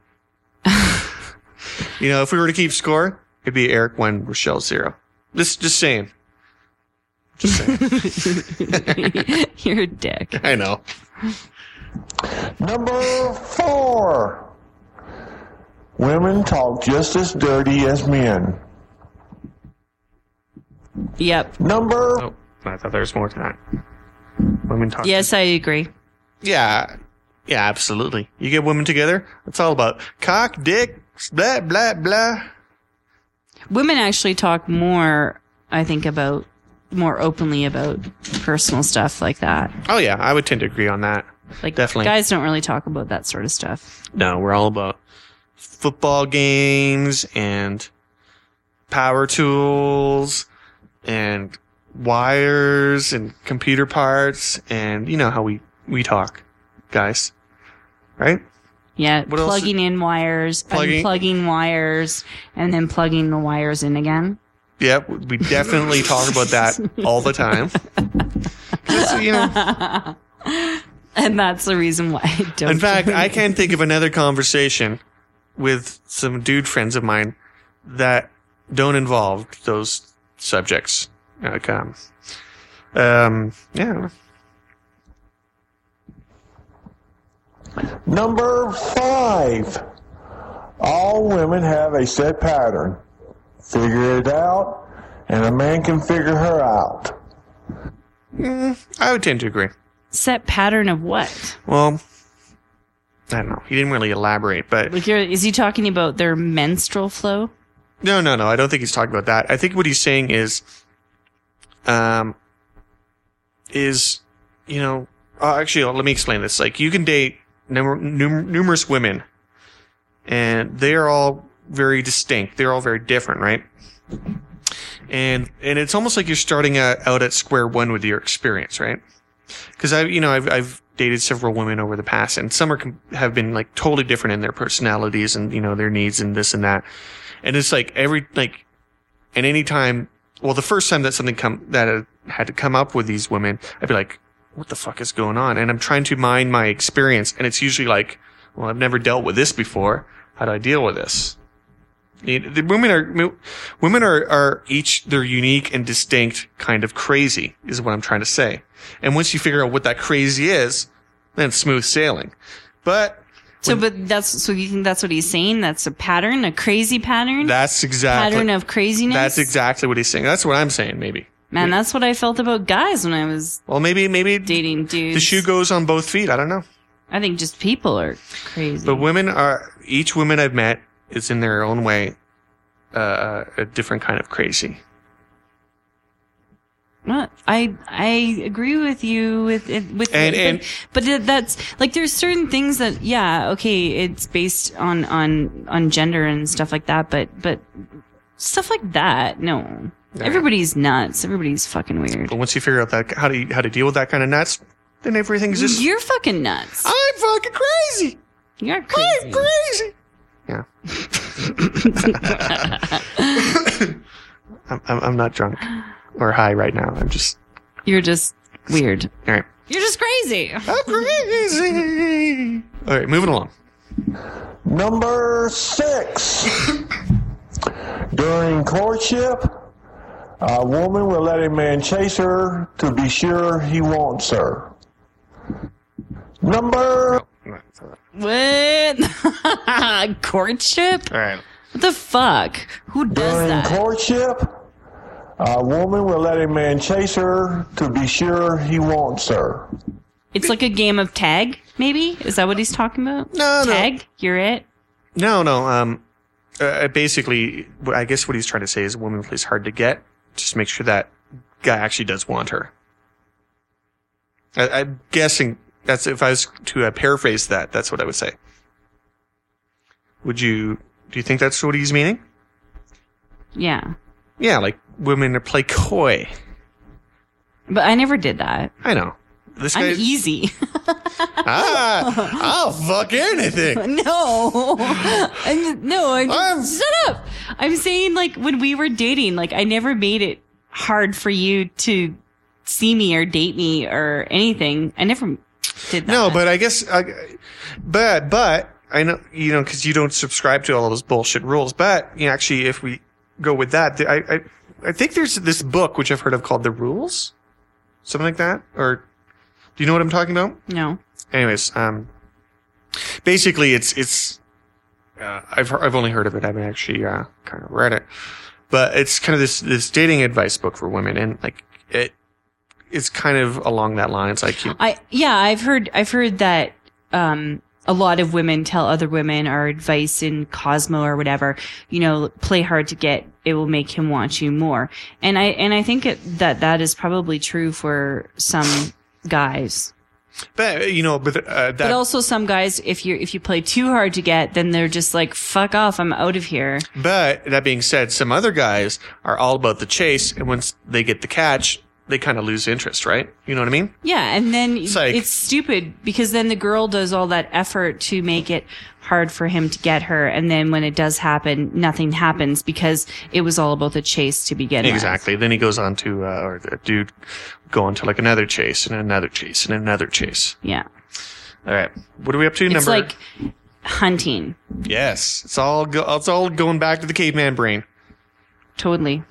You know, if we were to keep score, it'd be Eric one, Rochelle zero. Just, just saying. Just saying. You're a dick. I know. Number four. Women talk just as dirty as men. Yep. Number Oh, I thought there was more to that. Women talk. Yes, I agree. Yeah. Yeah, absolutely. You get women together, it's all about cock, dick, blah, blah, blah. Women actually talk more, I think, about more openly about personal stuff like that. Oh, yeah, I would tend to agree on that. Like, Definitely. guys don't really talk about that sort of stuff. No, we're all about football games and power tools and wires and computer parts and you know how we, we talk, guys. Right? Yeah, What else? plugging in wires, Plugging- unplugging wires, and then plugging the wires in again. Yep, we definitely talk about that all the time. 'Cause, you know, And that's the reason why I don't. in fact, do it. I can't think of another conversation with some dude friends of mine that don't involve those subjects. Like, um, um, yeah. Number five. All women have a set pattern. Figure it out, and a man can figure her out. I would tend to agree. Set pattern of what? Well, I don't know. He didn't really elaborate, but Like, you're, is he talking about their menstrual flow? no, no, no. I don't think he's talking about that. I think what he's saying is, um, is, you know, uh, actually, let me explain this. Like, you can date numer- num- numerous women, and they are all very distinct. They're all very different, right? And and it's almost like you're starting out, out at square one with your experience, right? Because I, you know, I've I've dated several women over the past, and some are com- have been like totally different in their personalities and you know their needs and this and that. And it's like every like, and any time, well, the first time that something come that uh, had to come up with these women, I'd be like, what the fuck is going on? And I'm trying to mine my experience, and it's usually like, well, I've never dealt with this before. How do I deal with this? The, the women are women are are each their unique and distinct kind of crazy, is what I'm trying to say. And once you figure out what that crazy is, then it's smooth sailing. But So, but that's so you think that's what he's saying? That's a pattern, a crazy pattern, that's exactly pattern of craziness. that's exactly what he's saying. That's what I'm saying. Maybe. Man, that's what I felt about guys when I was Well, maybe maybe dating dudes. the shoe goes on both feet. I don't know. I think just people are crazy. But women are each woman I've met is in their own way uh, a different kind of crazy. What? I I agree with you with it with And- but, and- but it- that's like there's certain things that yeah okay it's based on on on gender and stuff like that but but stuff like that no Yeah. everybody's nuts everybody's fucking weird. But once you figure out that how to how to deal with that kind of nuts, then everything's just You're fucking nuts. I'm fucking crazy. You're I'm crazy. crazy. Yeah. I'm, I'm I'm not drunk or high right now. I'm just You're just weird. all right. You're just crazy. I'm crazy. All right, moving along. Number six. During courtship, a woman will let a man chase her to be sure he wants her. Number What? Courtship? All right. What the fuck? Who does During that? courtship, A woman will let a man chase her to be sure he wants her. It's like a game of tag, maybe? Is that what he's talking about? No, no. Tag? You're it? No, no. Um, uh, basically, what- I guess what he's trying to say is a woman plays hard to get. Just make sure that guy actually does want her. I, I'm guessing that's if I was to uh, paraphrase that, that's what I would say. Would you? Do you think that's what he's meaning? Yeah. Yeah, like women play coy. But I never did that. I know. This I'm guy. easy. ah, I'll fuck anything. No. I'm, no, I'm, I'm- shut up. I'm saying, like, when we were dating, like, I never made it hard for you to see me or date me or anything. I never did that. No, but I guess, uh, but but I know you know because you don't subscribe to all those bullshit rules. But you know, actually, if we go with that, I I I think there's this book which I've heard of called The Rules, something like that. Or do you know what I'm talking about? No. Anyways, um, basically, it's it's uh, I've he- I've only heard of it. I haven't actually uh, kind of read it, but it's kind of this this dating advice book for women, and like it. It's kind of along that line. It's like, you, I, yeah, I've heard, I've heard that, um, a lot of women tell other women or advice in Cosmo or whatever, you know, play hard to get, it will make him want you more. And I, and I think it, that that is probably true for some guys. but you know, but uh, that But also some guys, if you if you play too hard to get, then they're just like, fuck off, I'm out of here. But that being said, some other guys are all about the chase, and once they get the catch, they kind of lose interest, right? You know what I mean? Yeah, and then It's like- it's stupid because then the girl does all that effort to make it hard for him to get her, and then when it does happen, nothing happens because it was all about the chase to begin with. Exactly. Then he goes on to, uh, or the dude go on to like another chase and another chase and another chase. Yeah. All right. What are we up to? It's Number. like hunting. Yes. It's all go- it's all going back to the caveman brain. Totally.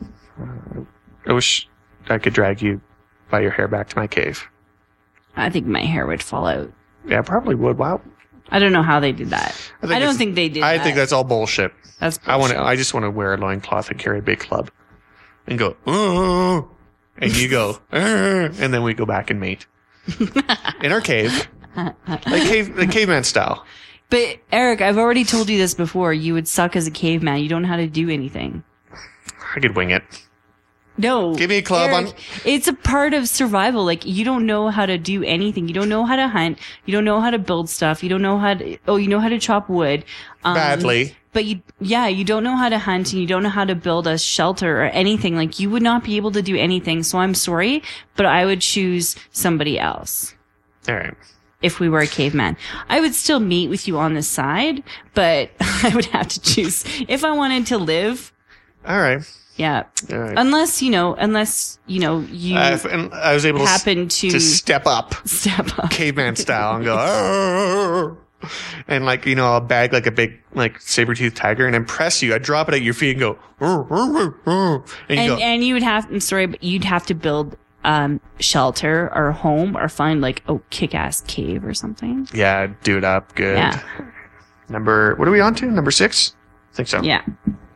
I wish I could drag you by your hair back to my cave. I think my hair would fall out. Yeah, I probably would. Wow. I don't know how they did that. I, think don't it's- think they did I that. think that's all bullshit. That's I want to. bullshit. I just want to wear a loincloth and carry a big club, and go, oh, and you go, "Uh," and then we go back and mate in our cave, like cave, like caveman style. But Eric, I've already told you this before. You would suck as a caveman. You don't know how to do anything. I could wing it. No. Give me a club Eric, on- It's a part of survival. Like, you don't know how to do anything. You don't know how to hunt. You don't know how to build stuff. You don't know how to, oh, you know how to chop wood. Um, Badly. But you, yeah, you don't know how to hunt and you don't know how to build a shelter or anything. Like, you would not be able to do anything. So I'm sorry, but I would choose somebody else. All right. If we were a caveman, I would still meet with you on the side, but I would have to choose if I wanted to live. All right. Yeah. All right. Unless, you know, unless, you know, you Uh, if- and I was able to, s- happen to, to step up step up. caveman style and go, "Arr!" and like, you know, I'll bag like a big, like saber-toothed tiger and impress you. I drop it at your feet and go, "Arr, arr, arr, arr," and you And, go, and you would have, I'm sorry, but you'd have to build, um, shelter or home or find like a kick-ass cave or something. yeah, do it up. Good. Yeah. Number, what are we on to? Number six? I think so. Yeah.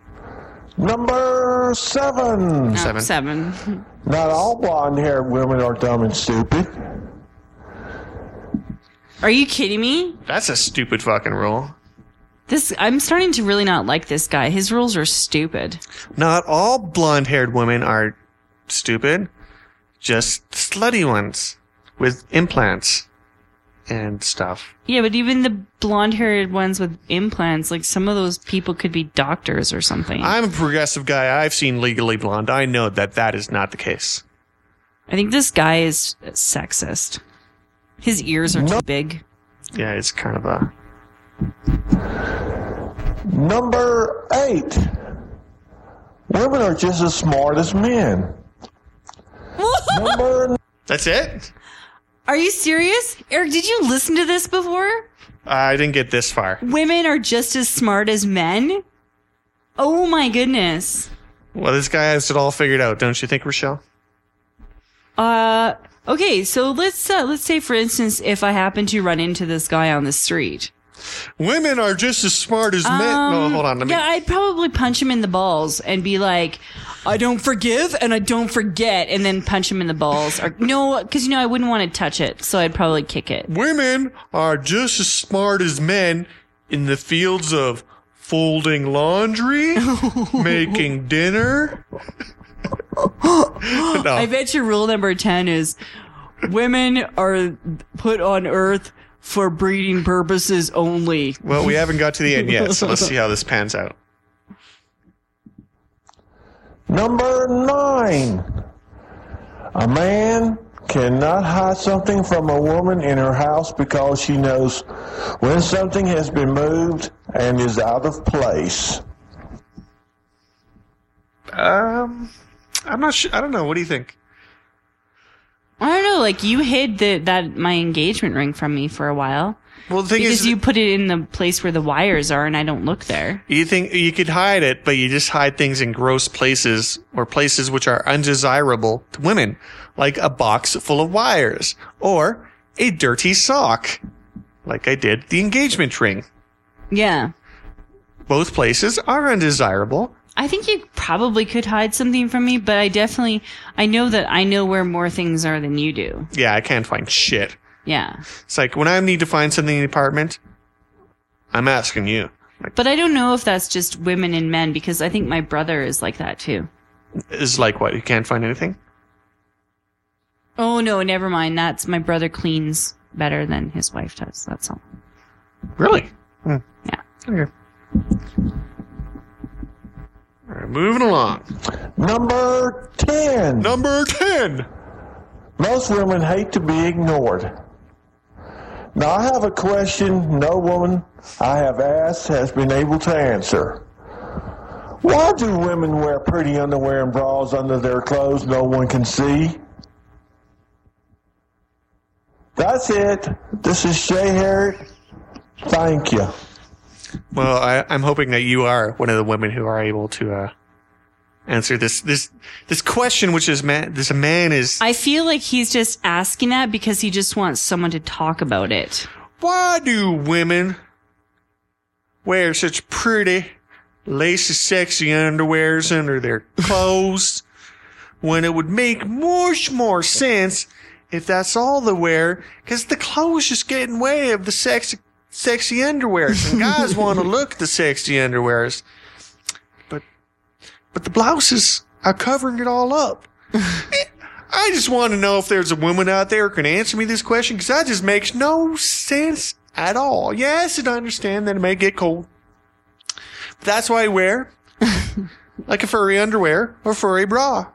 Number seven. No, Seven. Seven. Not all blonde-haired women are dumb and stupid. Are you kidding me? That's a stupid fucking rule. This, I'm starting to really not like this guy. His rules are stupid. Not all blonde-haired women are stupid. Just slutty ones with implants and stuff. Yeah, but even the blonde-haired ones with implants, like some of those people could be doctors or something. I, I'm a progressive guy. I've seen Legally Blonde. I know that that is not the case. think this guy is sexist. His ears are too big. Yeah, it's kind of a... Number eight. Women are just as smart as men. Number That's it? Are you serious? Eric, did you listen to this before? I didn't get this far. Women are just as smart as men? Oh my goodness. Well, this guy has it all figured out, don't you think, Rochelle? Uh, okay, so let's, uh, let's say, for instance, if I happen to run into this guy on the street. Women are just as smart as men. No, Um, hold on. Let me... Yeah, I'd probably punch him in the balls and be like, I don't forgive and I don't forget, and then punch him in the balls. Or no, because you know I wouldn't want to touch it, so I'd probably kick it. Women are just as smart as men in the fields of folding laundry, making dinner. No. I bet your rule number ten is women are put on Earth for breeding purposes only. Well, we haven't got to the end yet, so let's see how this pans out. Number nine. A man cannot hide something from a woman in her house because she knows when something has been moved and is out of place. Um, I'm not sure. I don't know. What do you think? I don't know. Like you hid the, that my engagement ring from me for a while Well, the thing because is, you put it in the place where the wires are, and I don't look there. you think you could hide it, but you just hide things in gross places or places which are undesirable to women, like a box full of wires or a dirty sock, like I did the engagement ring. Yeah. Both places are undesirable. I think you probably could hide something from me, but I definitely, I know that I know where more things are than you do. Yeah, I can't find shit. Yeah. It's like when I need to find something in the apartment, I'm asking you. Like, But I don't know if that's just women and men, because I think my brother is like that too. is like what? You can't find anything? Oh no, never mind. That's my brother cleans better than his wife does. That's all. Really? Hmm. Yeah. Okay. All right, moving along. Number ten. Number ten. Most women hate to be ignored. Now, I have a question no woman I have asked has been able to answer. Why do women wear pretty underwear and bras under their clothes no one can see? That's it. This is Shay Harriet. Thank you. Well, I, I'm hoping that you are one of the women who are able to uh, answer this this this question, which is man. This man is. I feel like he's just asking that because he just wants someone to talk about it. Why do women wear such pretty, lacy, sexy underwears under their clothes when it would make much more sense if that's all they wear? Because the clothes just get in the way of the sexy. Sexy underwears, and guys want to look at the sexy underwears, but but the blouses are covering it all up. I just want to know if there's a woman out there who can answer me this question, because that just makes no sense at all. Yes, and I understand that it may get cold. That's why I wear like a furry underwear or furry bra.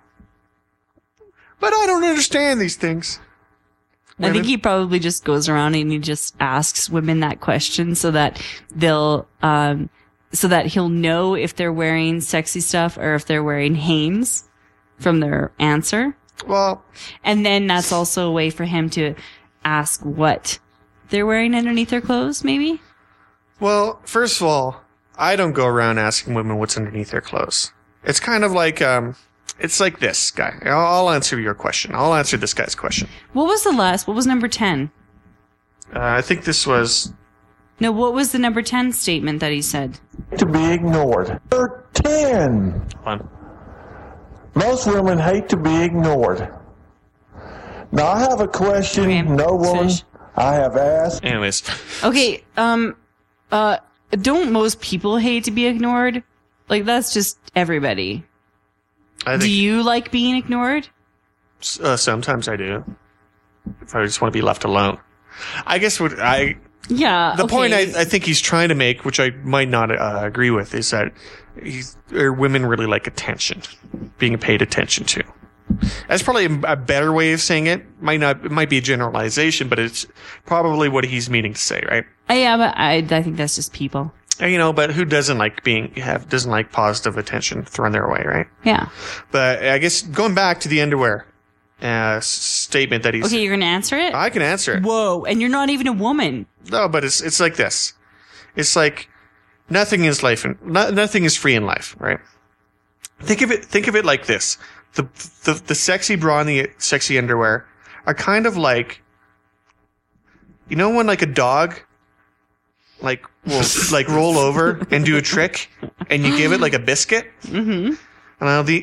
But I don't understand these things. I think he probably just goes around and he just asks women that question so that they'll, um, so that he'll know if they're wearing sexy stuff or if they're wearing Hanes from their answer. Well, And then that's also a way for him to ask what they're wearing underneath their clothes, maybe? well, first of all, I don't go around asking women what's underneath their clothes. It's kind of like, um, it's like this guy. I'll I'll answer your question. I'll answer this guy's question. What was the last? What was number ten? Uh, I think this was. No, what was the number ten statement that he said? To be ignored. Number ten. Hold on. Most women hate to be ignored. Now, I have a question Okay, no woman Fish. I have asked. Anyways, Okay, um, uh, don't most people hate to be ignored? Like, that's just everybody. I think Do you like being ignored? uh, sometimes I do. If I just want to be left alone. I guess what I Yeah. the okay. point I, I think he's trying to make, which I might not uh, agree with, is that he's, or women really like attention, being paid attention to. That's probably a, a better way of saying it. Might not, it might be a generalization, but it's probably what he's meaning to say, right? Uh, yeah, but I, I think that's just people. And, you know, but who doesn't like being have doesn't like positive attention thrown their way, right? Yeah. But I guess going back to the underwear uh, s- statement that he's, Okay, you're gonna answer it? I can answer it. Whoa, and you're not even a woman. No, but it's it's like this. It's like nothing is life, and no, nothing is free in life, right? Think of it. Think of it like this: the the the sexy bra and the sexy underwear are kind of like, you know, when like a dog, like will like roll over and do a trick, and you give it like a biscuit. Mm-hmm. And now the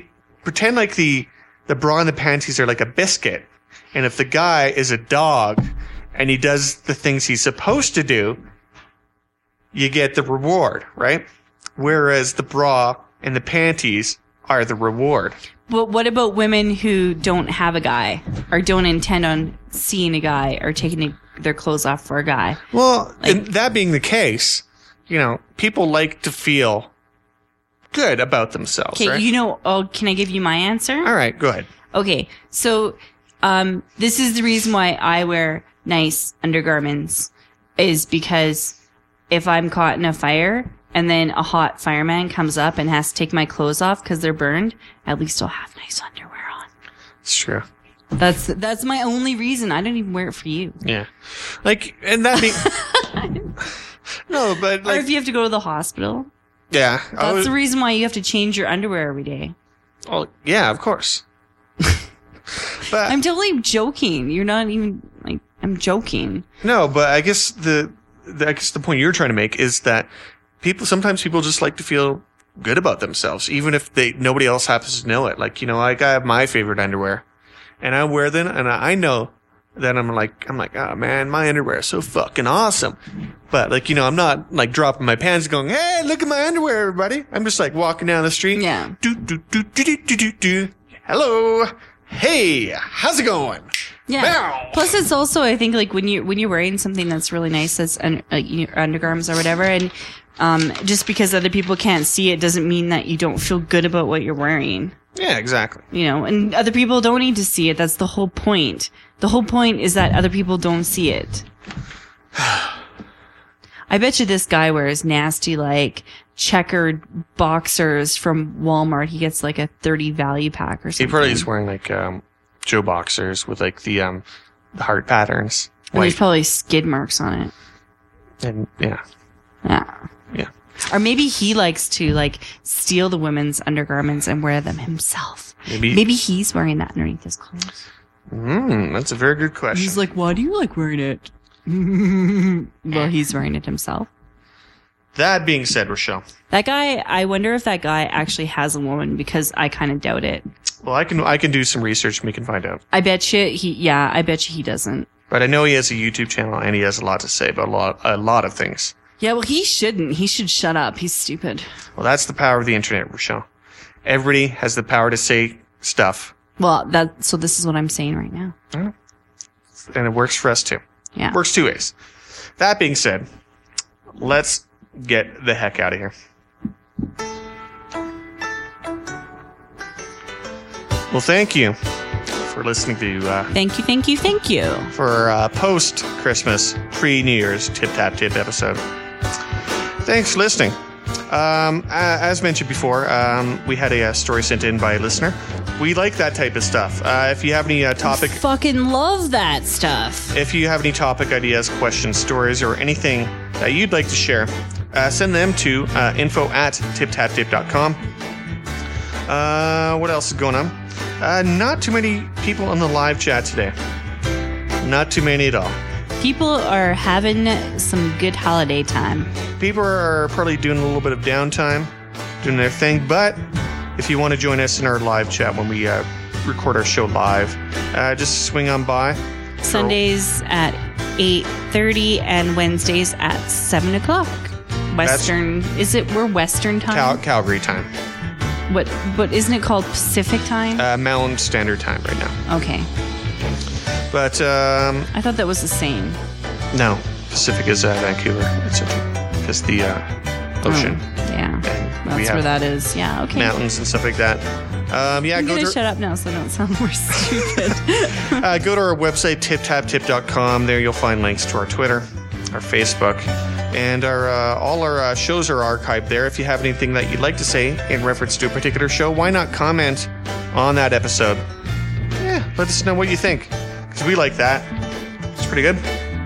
pretend like the the bra and the panties are like a biscuit, and if the guy is a dog and he does the things he's supposed to do, you get the reward, right? Whereas the bra and the panties are the reward. But what about women who don't have a guy or don't intend on seeing a guy or taking a, their clothes off for a guy? Well, Like- and that being the case, you know, people like to feel good about themselves, Okay, right? you know, oh, can I give you my answer? All right, go ahead. Okay, so um, this is the reason why I wear nice undergarments is because if I'm caught in a fire and then a hot fireman comes up and has to take my clothes off because they're burned, at least I'll have nice underwear on. It's true. That's that's my only reason. I don't even wear it for you. Yeah. Like, and that being... no, but or like... if you have to go to the hospital. yeah. I That's was- the reason why you have to change your underwear every day. oh, yeah, of course. But... I'm totally joking. You're not even like I'm joking. No, but I guess the, the I guess the point you're trying to make is that people sometimes people just like to feel good about themselves, even if they nobody else happens to know it. Like, you know, like I have my favorite underwear, and I wear them, and I know that I'm like I'm like, oh man, my underwear is so fucking awesome. But like, you know, I'm not like dropping my pants, going, hey, look at my underwear, everybody. I'm just like walking down the street. Yeah. Do do do do do do do do. Hello. Hey, how's it going? Yeah. Bow. Plus, it's also I think like when you when you're wearing something that's really nice, that's un, like your undergarments or whatever, and um, just because other people can't see it doesn't mean that you don't feel good about what you're wearing. Yeah, exactly. You know, and other people don't need to see it. That's the whole point. The whole point is that other people don't see it. I bet you this guy wears nasty like checkered boxers from Walmart. He gets like a thirty value pack or He something. probably is wearing like um, Joe boxers with like the um, the heart patterns. And there's White. probably skid marks on it. And yeah, Yeah. yeah. Or maybe he likes to like steal the women's undergarments and wear them himself. Maybe. Maybe he's wearing that underneath his clothes. Mm, that's a very good question. He's like, why do you like wearing it? Well, he's wearing it himself. That being said, Rochelle, That guy, I wonder if that guy actually has a woman because I kind of doubt it. well, I can I can do some research and we can find out. I bet you he, yeah, I bet you he doesn't. But I know he has a YouTube channel and he has a lot to say about a lot a lot of things. Yeah, well, he shouldn't. He should shut up. He's stupid. Well, that's the power of the internet, Rochelle. Everybody has the power to say stuff, Well, that, so this is what I'm saying right now. and it works for us too. Yeah. Works two ways. That being said, let's get the heck out of here. Well, thank you for listening to uh, Thank you, thank you, thank you. for uh, post Christmas, pre New Year's Tip Tap Tip episode. Thanks for listening. Um, a- as mentioned before, um, we had a, uh story sent in by a listener. We like that type of stuff. Uh, if you have any uh, topic, Fucking love that stuff. if you have any topic ideas, questions, stories, or anything that you'd like to share, uh, send them to uh, info at tiptaptip dot com. Uh, what else is going on? Uh, not too many people on the live chat today. Not too many at all. People are having some good holiday time. People are probably doing a little bit of downtime, doing their thing, but if you want to join us in our live chat when we uh, record our show live, uh, just swing on by. Sundays at eight thirty and Wednesdays at seven o'clock. Western, is it, we're Western time? Cal- Calgary time. What, but isn't it called Pacific time? Uh, Mountain Standard Time right now. Okay. But, um, I thought that was the same. no, Pacific is uh, Vancouver. It's, it's the uh, ocean. Oh, yeah. And we That's have where that is. Yeah, okay. mountains and stuff like that. Um, yeah, I'm go going to to, shut up now so I don't sound more stupid. uh, go to our website, tip tap tip dot com. There you'll find links to our Twitter, our Facebook, and our uh, all our uh, shows are archived there. If you have anything that you'd like to say in reference to a particular show, why not comment on that episode? Yeah, let us know what you think, because we like that. It's pretty good.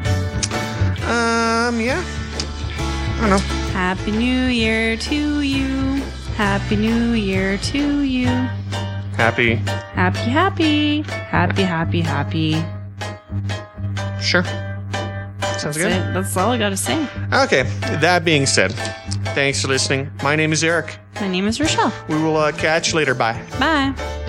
Um, yeah. I don't know. Happy New Year to you. Happy New Year to you. Happy. Happy, happy. Happy, happy, happy. Sure. Sounds That's good. it. That's all I got to say. Okay, that being said, thanks for listening. My name is Eric. My name is Rochelle. We will uh, catch you later. Bye. Bye.